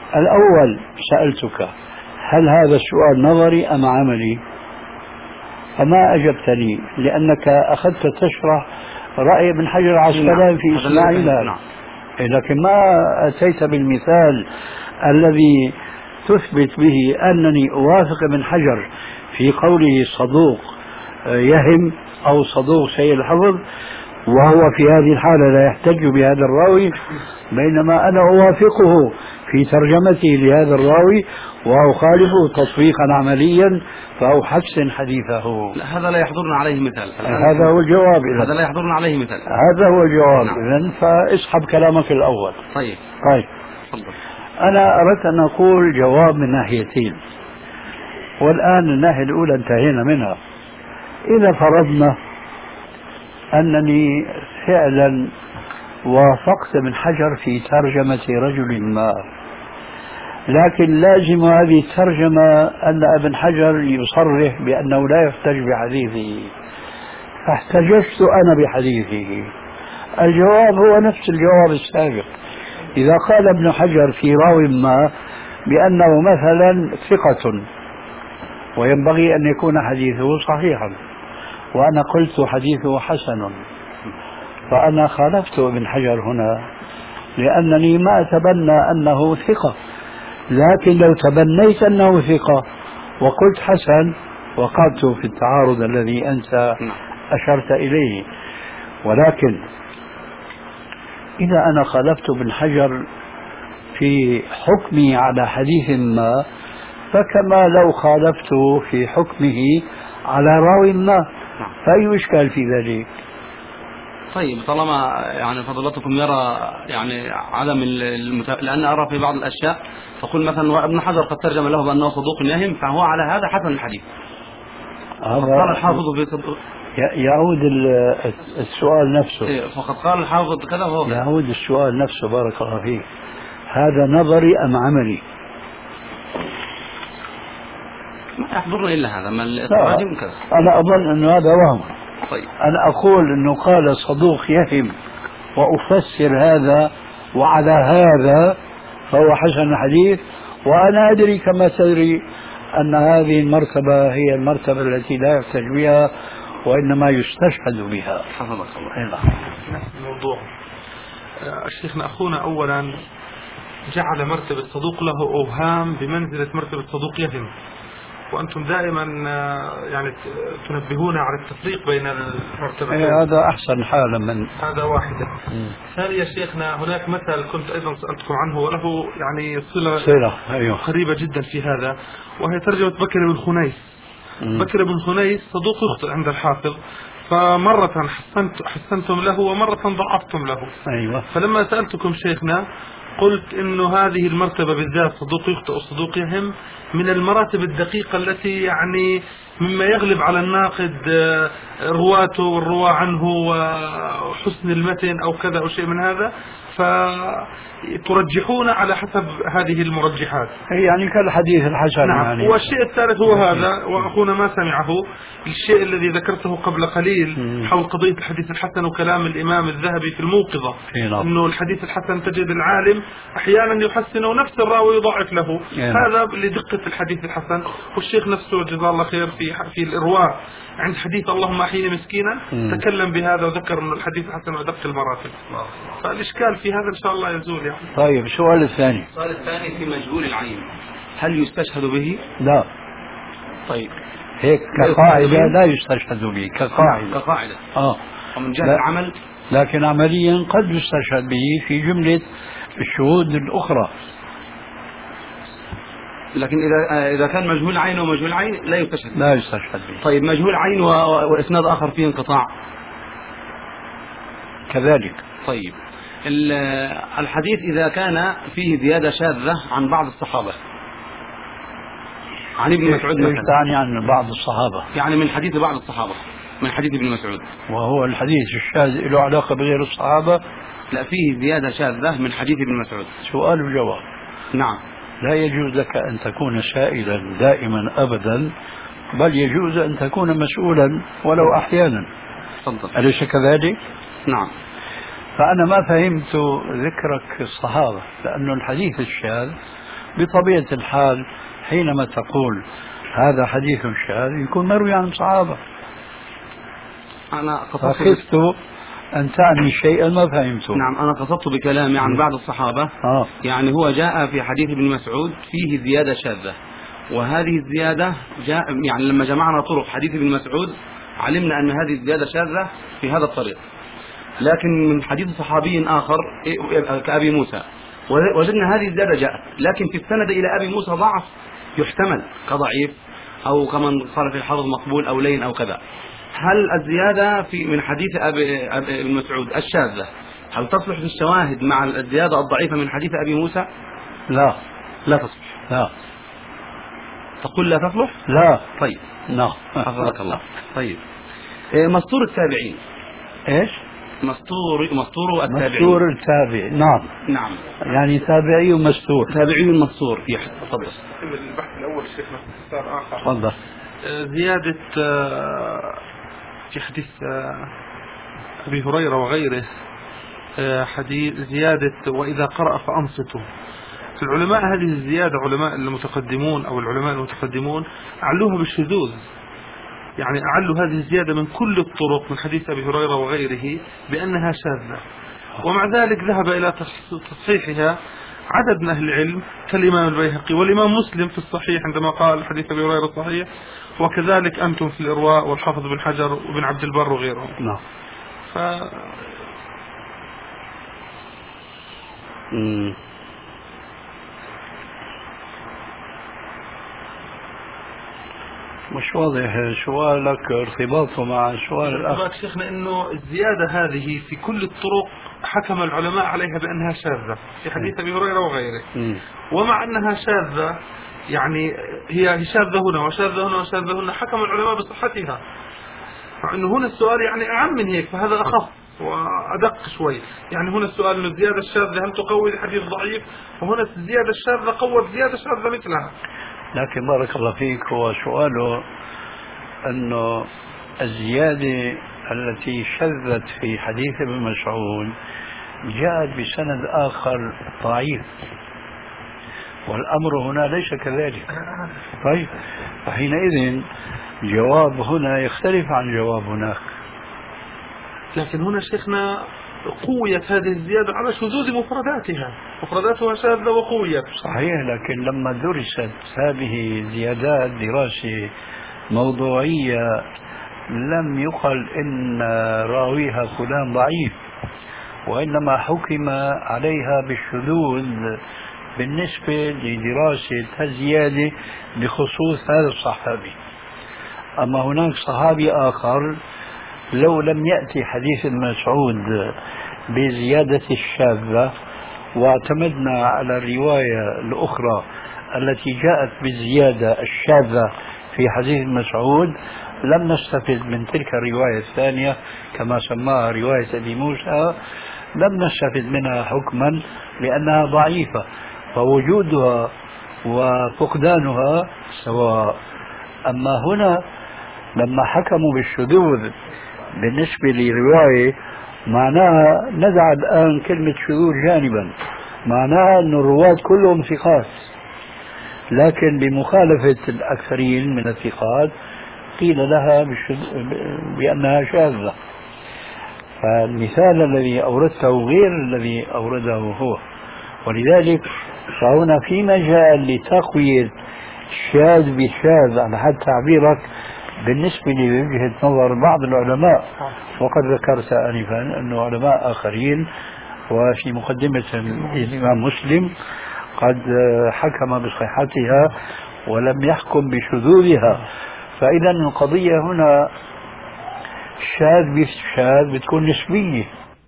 الأول، سألتك هل هذا السؤال نظري أم عملي؟ فما أجبتني لأنك أخذت تشرح رأي ابن حجر عسقلاني في إسماعيل، نعم. لكن ما أتيت بالمثال الذي تثبت به أنني أوافق ابن حجر في قوله صدوق يهم أو صدوق سيء الحفظ، وهو في هذه الحالة لا يحتج بهذا الراوي، بينما أنا أوافقه في ترجمته لهذا الراوي وأخالفه تطبيقا عمليا فأحسن حديثه. لا، هذا لا يحضرنا عليه مثال. هذا هو الجواب. هذا لا يحضرنا عليه مثال. هذا هو الجواب. نعم. إذن فاسحب كلامك الأول. طيب. تفضل. أنا أردت أن أقول جواب من ناحيتين، والآن الناحية الأولى انتهينا منها. إذا فرضنا أنني فعلا وافقت ابن حجر في ترجمة رجل ما، لكن لازم هذه الترجمة أن ابن حجر يصرح بأنه لا يحتج بحديثه، فاحتججت أنا بحديثه. الجواب هو نفس الجواب السابق. إذا قال ابن حجر في راو ما بأنه مثلا ثقة وينبغي أن يكون حديثه صحيحا، وأنا قلت حديثه حسن، فأنا خالفت ابن حجر هنا لأنني ما أتبنى أنه ثقة، لكن لو تبنيت أنه ثقة وقلت حسن وقعت في التعارض الذي أنت أشرت إليه. ولكن إذا أنا خالفت ابن حجر في حكمي على حديث ما، فكما لو خالفته في حكمه على راوي ما، فأي إشكال في ذلك؟ طيب، طالما يعني فضلتكم يرى يعني عدم لأن أرى في بعض الأشياء تقول مثلا ابن حجر قد ترجم له بأنه صدوق يهم، فهو على هذا حسن الحديث. قال الحافظ في صدوق، يعود السؤال نفسه. فقد قال الحافظ كذا، هو يعود السؤال نفسه. بارك الله فيك. هذا نظري أم عملي؟ ما يحضرنا إلا هذا، ما التراجم كذا. أنا أظن أنه هذا وهم. طيب. أنا أقول أنه قال صدوق يهم وأفسر هذا وعلى هذا فهو حسن الحديث، وأنا أدري كما تدري أن هذه المرتبة هي المرتبة التي لا يحتج بها وإنما يستشهد بها. حفظك الله. نفس الموضوع. الشيخنا أخونا أولا جعل مرتبة صدوق له أوهام بمنزلة مرتبة صدوق يهم، وأنتم دائما يعني تنبهون على التفريق بين المرتبتين. هذا أحسن حالا من هذا واحدة. ثانيا شيخنا، هناك مثل كنت أيضا سألتكم عنه وله يعني صلة أيوه. قريبة جدا في هذا، وهي ترجمة بكر بن خنيس. بكر بن خنيس صدوق يخطئ عند الحافظ، فمرة حسنتم له ومرة ضعفتم له. أيوة. فلما سألتكم شيخنا قلت إنه هذه المرتبة بالذات صدوق يخطئ وصدوق يهم من المراتب الدقيقة التي يعني مما يغلب على الناقد رواته والرواة عنه وحسن المتن أو كذا أو شيء من هذا، فترجحون على حسب هذه المرجحات. يعني كالحديث الحسن. نعم. يعني. والشيء الثالث هو هذا، وأخونا ما سمعه، الشيء الذي ذكرته قبل قليل حول قضية الحديث الحسن وكلام الإمام الذهبي في الموقظة، إنه الحديث الحسن تجد العالم أحيانا يحسن ونفس الراوي يضاعف له. هذا لدقة الحديث الحسن. والشيخ نفسه جزاه الله خير في الإرواء عند حديث اللهم أحيني مسكينا تكلم بهذا وذكر أن الحديث الحسن أدق المراتب. فالإشكال في هذا إن شاء الله يزول يعني. طيب، السؤال الثاني. السؤال الثاني في مجهول العين، هل يستشهد به؟ لا. طيب، هيك كقاعدة لا يستشهد به كقاعدة. ومن جهة العمل، لكن عمليا قد يستشهد به في جملة الشهود الأخرى. لكن إذا كان مجهول عين ومجهول عين لا يستشهد به. طيب، مجهول عين وإسناد آخر فيه انقطاع كذلك. طيب، الحديث إذا كان فيه زيادة شاذة عن بعض الصحابة، عن ابن مسعود مثلا. تعني عن بعض الصحابة؟ يعني من حديث بعض الصحابة، من حديث ابن مسعود. وهو الحديث الشاذ له علاقة بغير الصحابة؟ لا، فيه زيادة شاذة من حديث ابن مسعود. سؤال وجواب. نعم. لا يجوز لك أن تكون سائلا دائما أبدا، بل يجوز أن تكون مسؤولا ولو أحيانا. تفضل. أليس كذلك؟ نعم. فأنا ما فهمت ذكرك الصحابة، لأن الحديث الشاذ بطبيعة الحال حينما تقول هذا حديث شاذ يكون مروي عن صحابة. أنا قصدت فخفت أن تعني شيئا ما فهمته. نعم، أنا قصدت بكلامي عن بعض الصحابة. يعني هو جاء في حديث ابن مسعود فيه زيادة شاذة، وهذه الزيادة جاء يعني لما جمعنا طرق حديث ابن مسعود علمنا أن هذه الزيادة شاذة في هذا الطريق، لكن من حديث صحابي آخر كأبي موسى وجدنا هذه الزيادة جاءت، لكن في السند إلى أبي موسى ضعف يحتمل كضعيف أو كمن قال في الحافظ مقبول أو لين أو كذا. هل الزيادة في من حديث ابن مسعود الشاذة هل تصلح في الشواهد مع الزيادة الضعيفة من حديث أبي موسى؟ لا، لا تصلح. لا، تقول لا تصلح؟ لا. طيب، نعم. حفظك الله. طيب، مستور التابعين. ايش؟ مستور التابعين. مستور التابع. نعم. نعم. يعني تابعي ومستور. تابعي مستور. تفضل. البحث الأول شيخنا باختصار آخر. تفضل. زيادة في حديث أبي هريرة وغيره، حديث زيادة وإذا قرأ فأنصتوا. العلماء هذه الزيادة، علماء المتقدمون أو العلماء المتقدمون أعلوها بالشذوذ، يعني أعلوا هذه الزيادة من كل الطرق من حديث أبي هريرة وغيره بأنها شاذة، ومع ذلك ذهب إلى تصحيحها عدد من أهل العلم كالإمام البيهقي والإمام مسلم في الصحيح عندما قال حديث أبي هريرة صحيح، وكذلك أنتم في الإرواء والحافظ بن حجر وابن عبد البر وغيرهم. نعم. مش واضح سؤالك ارتباطه مع سؤال الأخ. شيخنا إنه الزيادة هذه في كل الطرق حكم العلماء عليها بأنها شاذة في حديث أبي هريرة وغيره، ومع أنها شاذة يعني هي شاذة هنا وشاذة هنا وشاذة هنا، حكم العلماء بصحتها. فإنه هنا السؤال يعني أعم من هيك، فهذا أخف وأدق شوي. يعني هنا السؤال إنه الزيادة الشاذة هل تقوي الحديث ضعيف، وهنا الزيادة الشاذة قوت زيادة شاذة مثلها. لكن بارك الله فيك، هو سؤاله أنه الزيادة التي شذت في حديث ابن مسعود جاءت بسند آخر ضعيف، والأمر هنا ليس كذلك. طيب، فحينئذ جواب هنا يختلف عن جواب هناك. لكن هنا شيخنا قويت هذه الزيادة على شذوذ مفرداتها شاذة وقويت. صحيح، لكن لما درست هذه الزيادات دراسة موضوعية لم يقل إن راويها فلان ضعيف، وإنما حكم عليها بالشذوذ بالنسبة لدراسة الزيادة بخصوص هذا الصحابي. أما هناك صحابي آخر لو لم يأتي حديث المسعود بزيادة الشاذة واعتمدنا على الرواية الأخرى التي جاءت بالزيادة الشاذة في حديث مسعود لم نستفد من تلك الرواية الثانية كما سماها رواية أبي موسى، لم نستفد منها حكما لأنها ضعيفة، فوجودها وفقدانها سواء. أما هنا لما حكموا بالشذوذ بالنسبة لرواية معناها نزع الآن كلمة شذوذ جانبا، معناها أن الرواة كلهم ثقات، لكن بمخالفة الأكثرين من الثقات قيل لها بأنها شاذة. فالمثال الذي أوردته غير الذي أورده هو، ولذلك فهنا في مجال لتقوية الشاذ بالشاذ على حد تعبيرك بالنسبة لوجهة نظر بعض العلماء. وقد ذكرت آنفا أن علماء آخرين وفي مقدمة الإمام مسلم قد حكم بصحتها ولم يحكم بشذوذها. فإذا القضية هنا شاذ بالشاذ بتكون نسبية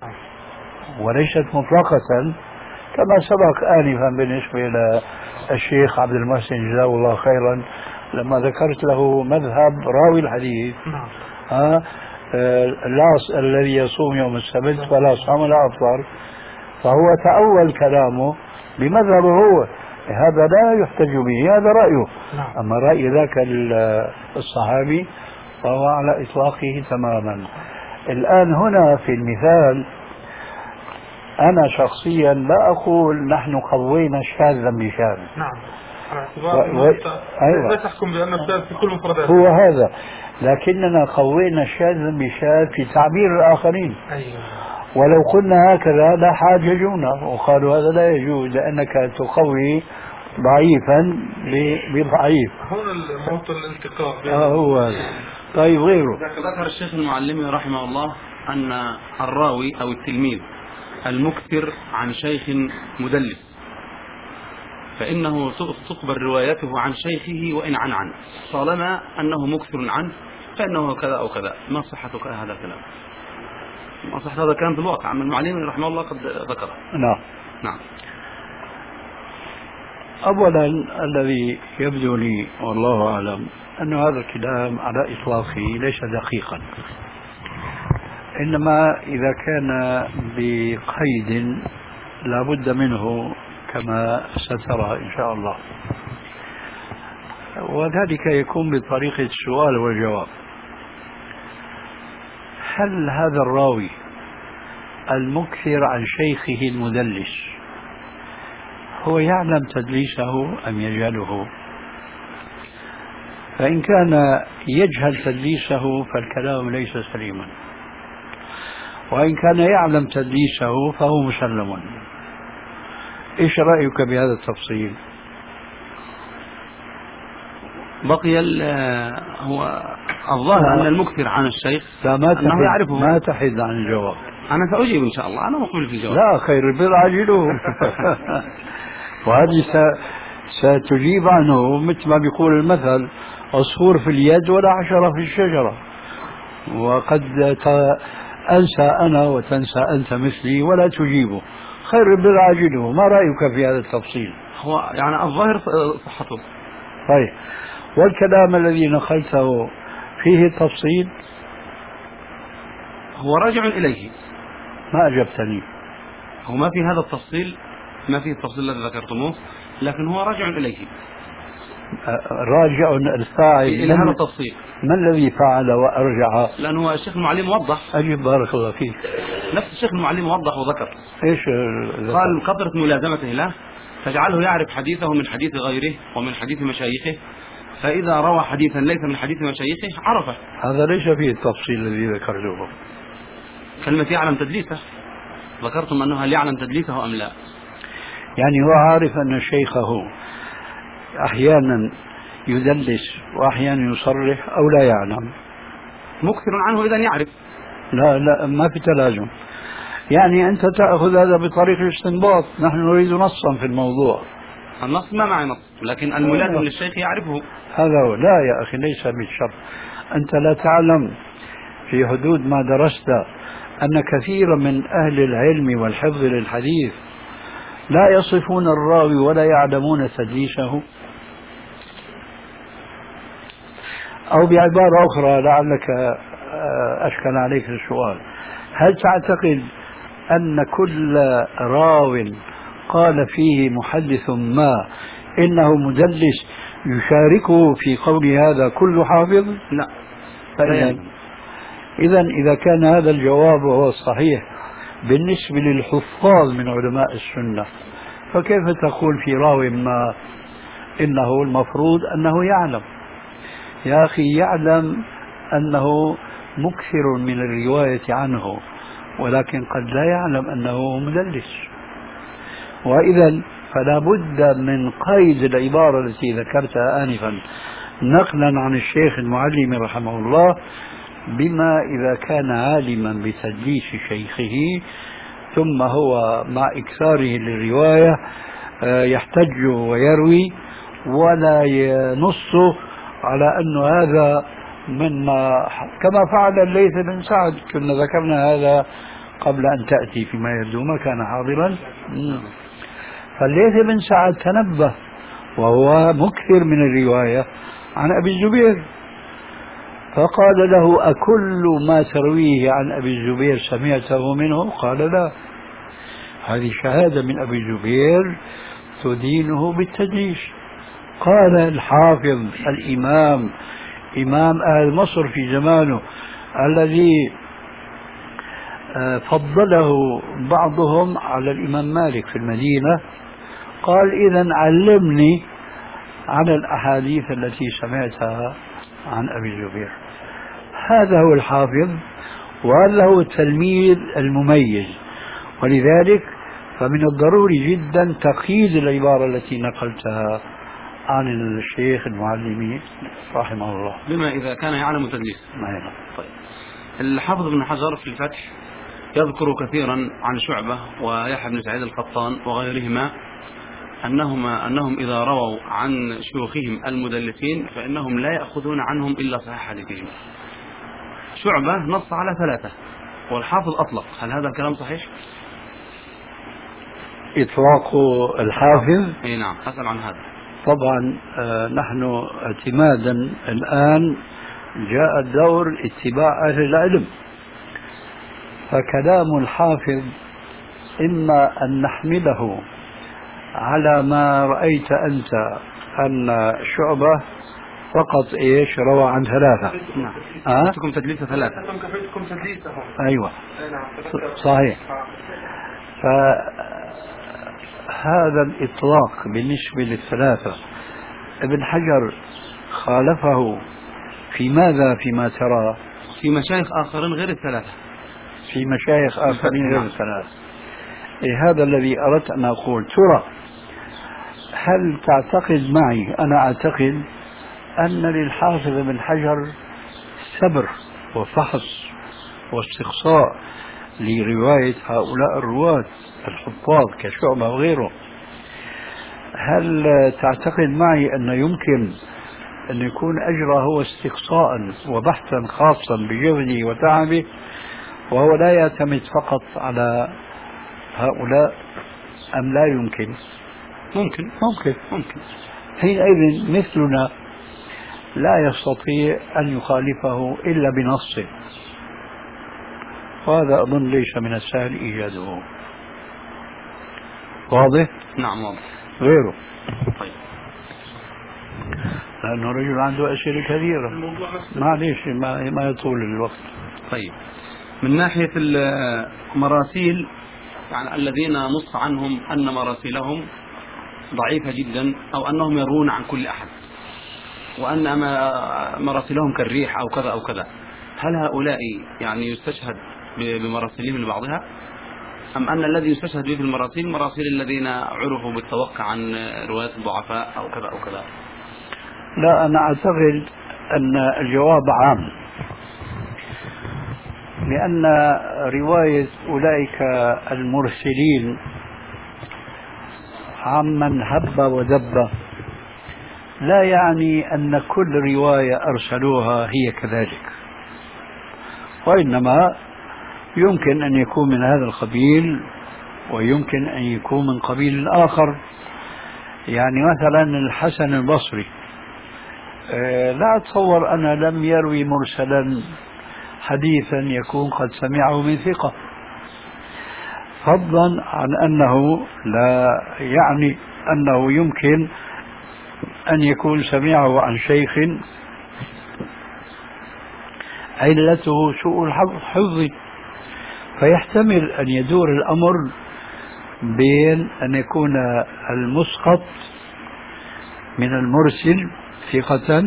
وليست مطلقة، كما سبق آنفا بالنسبة للشيخ عبد المحسن جزاه الله خيرا لما ذكرت له مذهب راوي الحديث الذي يصوم يوم السبت فلا صام ولا أفطر، فهو تأول كلامه بمذهبه هو، هذا لا يحتج به، هذا رأيه. أما رأي ذاك الصحابي فهو على إطلاقه تماما. الآن هنا في المثال أنا شخصيا لا أقول نحن قوينا شاذا بشاذ، على اعتبار أيوة. لا تحكم بأن الشاذ في كل مفردات. هو هذا، لكننا قوينا الشاذ بشاذ في تعبير الآخرين. أيوة. ولو قلنا هكذا لا حاججونا وقالوا هذا لا يجوز لأنك تقوي ضعيفا بضعيف. هنا موطن الالتقاء. هو هذا. طيب غيره. ذكر الشيخ المعلمي رحمه الله أن الراوي أو التلميذ المكثر عن شيخ مدلس فإنه تقبل روايته عن شيخه وإن عن طالما أنه مكثر عنه فإنه كذا أو كذا. ما صحة هذا الكلام؟ ما صحة هذا الكلام في الواقع؟ عن المعلمي رحمه الله قد ذكره. نعم. أولا الذي يبدو لي والله أعلم أن هذا الكلام على إطلاقه ليس دقيقا، إنما إذا كان بقيد لا بد منه كما سترى إن شاء الله، وذلك يكون بطريقة السؤال والجواب. هل هذا الراوي المكثر عن شيخه المدلس هو يعلم تدليسه أم يجهله؟ فإن كان يجهل تدليسه فالكلام ليس سليما، وإن كان يعلم تدليسه فهو مسلم. إيش رأيك بهذا التفصيل؟ بقي هو الظاهر أن المكثر عن الشيخ أنه يعرفه. ما تحد عن الجواب. أنا سأجيب إن شاء الله، أنا مقبل في الجواب. لا، خير البر عاجله. وهذه ستجيب عنه مثل ما بيقول المثل: عصفور في اليد ولا عشرة في الشجرة. وقد أنسى أنا وتنسى أنت مثلي ولا تجيبه. خير البر عاجله. ما رأيك في هذا التفصيل؟ هو يعني الظاهر صحته. طيب، والكلام الذي نقلته فيه التفصيل؟ هو راجع إليه. ما أجبتني. هو ما في هذا التفصيل، ما في التفصيل الذي ذكرتموه، لكن هو راجع إليه. راجع الفاعل إلى هذا التفصيل. ما الذي فعل وأرجع؟ لأنه الشيخ المعلم وضح. أجب بارك الله فيك. نفس الشيخ المعلم وضح وذكر. إيش قال: كثرة ملازمته له تجعله يعرف حديثه من حديث غيره ومن حديث مشايخه، فإذا روى حديثا ليس من حديث مشايخه عرفه. هذا ليس فيه التفصيل الذي ذكرته. كلمة يعلم تدليسه، ذكرتم أنه هل يعلم تدليسه أم لا؟ يعني هو عارف أن شيخه أحيانا يدلس وأحيانا يصرح أو لا يعلم؟ مكثر عنه إذا يعرف. لا، ما في تلازم. يعني أنت تأخذ هذا بطريق الاستنباط، نحن نريد نصا في الموضوع. النص ما معي نص، لكن الملازم للشيخ يعرفه. هذا هو. لا يا أخي، ليس بالشرط. أنت لا تعلم في حدود ما درست أن كثيرا من أهل العلم والحفظ للحديث لا يصفون الراوي ولا يعلمون تدليسه؟ أو بعبارة أخرى لعلك أشكل عليك السؤال: هل تعتقد أن كل راو قال فيه محدث ما إنه مدلس يشاركه في قول هذا كل حافظ؟ لا. إذا كان هذا الجواب هو الصحيح بالنسبة للحفاظ من علماء السنة، فكيف تقول في راو ما إنه المفروض أنه يعلم؟ يا أخي، يعلم أنه مكثر من الرواية عنه، ولكن قد لا يعلم أنه مدلس. وإذا فلا بد من قيد العبارة التي ذكرتها آنفا نقلا عن الشيخ المعلم رحمه الله، بما إذا كان عالما بتدليس شيخه ثم هو مع إكثاره للرواية يحتج ويروي ولا ينص على أن هذا مما، كما فعل الليث بن سعد. كنا ذكرنا هذا قبل أن تأتي فيما يبدو، ما كان حاضرا. فالليث بن سعد تنبه وهو مكثر من الرواية عن أبي الزبير، فقال له: أكل ما ترويه عن أبي الزبير سمعته منه؟ قال: لا. هذه شهادة من أبي الزبير تدينه بالتدليس. قال الحافظ الإمام، إمام أهل مصر في زمانه، الذي فضله بعضهم على الإمام مالك في المدينة، قال: إذن علمني على الأحاديث التي سمعتها عن أبي الزبير. هذا هو الحافظ، وهذا هو التلميذ المميز. ولذلك فمن الضروري جدا تقييد العبارة التي نقلتها عن الشيخ المعلمي رحمه الله، بما إذا كان يعلم تدليس. طيب. الحافظ ابن حجر في الفتح يذكر كثيرا عن شعبة ويحيى بن سعيد القطان وغيرهما أنهم إذا رووا عن شيوخهم المدلسين فإنهم لا يأخذون عنهم إلا صحيح حديثهم. شعبة نص على 3 والحافظ أطلق، هل هذا الكلام صحيح؟ إطلاق الحافظ؟ أي نعم، أسأل عن هذا. طبعا نحن اعتمادا الآن جاء الدور اتباع أهل العلم، فكلام الحافظ إما أن نحمله على ما رأيت أنت أن شعبة فقط إيش روى عن 3. نعم. عندكم تدليس 3. أيوة صحيح. فهذا الإطلاق بالنسبة لل3 ابن حجر خالفه في ماذا فيما ترى؟ في مشايخ آخرين غير ال3. في مشايخ آخرين غير ال3. هذا الذي أردت أن أقول. ترى هل تعتقد معي؟ أنا أعتقد أن للحافظ ابن حجر صبر وفحص واستقصاء لرواية هؤلاء الرواة الحفاظ كشعبة وغيره. هل تعتقد معي أن يمكن أن يكون أجرى هو استقصاء وبحثا خاصا بجهده وتعبه، وهو لا يعتمد فقط على هؤلاء، أم لا يمكن؟ ممكن. حينئذ مثلنا لا يستطيع أن يخالفه إلا بنصه، وهذا أظن ليس من السهل إيجاده. واضح؟ نعم واضح. غيره؟ طيب. لأنه رجل عنده أسئلة كثيرة، معليش ما يطول الوقت. طيب، من ناحية المراسيل، يعني الذين نص عنهم أن مراسيلهم ضعيفة جدا أو أنهم يروون عن كل أحد، وأن مراسلهم كالريح أو كذا أو كذا، هل هؤلاء يعني يستشهد بمراسلهم لبعضها، أم أن الذي يستشهد به في المراسيل مراسيل الذين عرفوا بالتوقع عن رواية الضعفاء أو كذا أو كذا؟ لا، أنا أعتقد أن الجواب عام، لأن رواية أولئك المرسلين عمن هب ودب لا يعني أن كل رواية أرسلوها هي كذلك، وإنما يمكن أن يكون من هذا القبيل ويمكن أن يكون من قبيل آخر. يعني مثلا الحسن البصري لا أتصور أنا لم يروي مرسلا حديثا يكون قد سمعه من ثقة، فضلا عن أنه لا يعني أنه يمكن أن يكون سمعه عن شيخ علته سوء الحفظ، فيحتمل أن يدور الأمر بين أن يكون المسقط من المرسل ثقة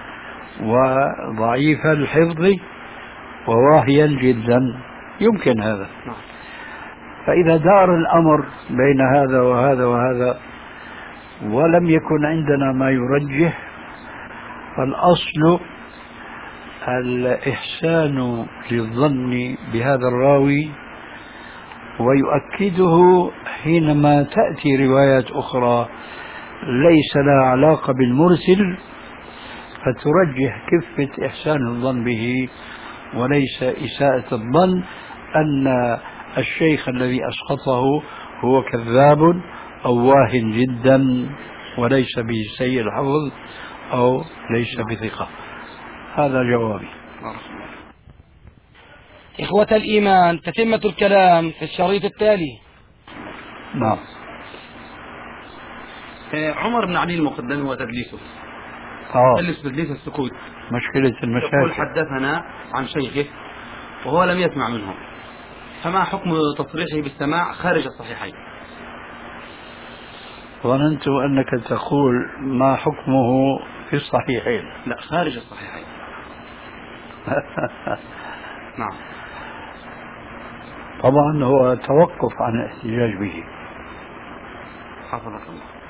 وضعيف الحفظ وواهيا جدا، يمكن هذا. فإذا دار الأمر بين هذا وهذا وهذا ولم يكن عندنا ما يرجح، فالأصل الإحسان للظن بهذا الراوي، ويؤكده حينما تأتي روايات أخرى ليس لها علاقة بالمرسل، فترجح كفة إحسان الظن به وليس إساءة الظن أن الشيخ الذي أسقطه هو كذاب أو واهن جدا وليس بسيء الحفظ أو ليس بثقة. هذا جوابي. إخوة الإيمان، تتمة الكلام في الشريط التالي. نعم. عمر بن علي المقدمي وتدليسه. تدليس السكوت. مشكلة المشاكل. يقول حدثنا عن شيخه وهو لم يسمع منه، فما حكم تصريحه بالسماع خارج الصحيحين؟ ظننت أنك تقول ما حكمه في الصحيحين. لا، خارج الصحيحين. نعم. طبعا هو توقف عن الاحتجاج به. حفظك الله.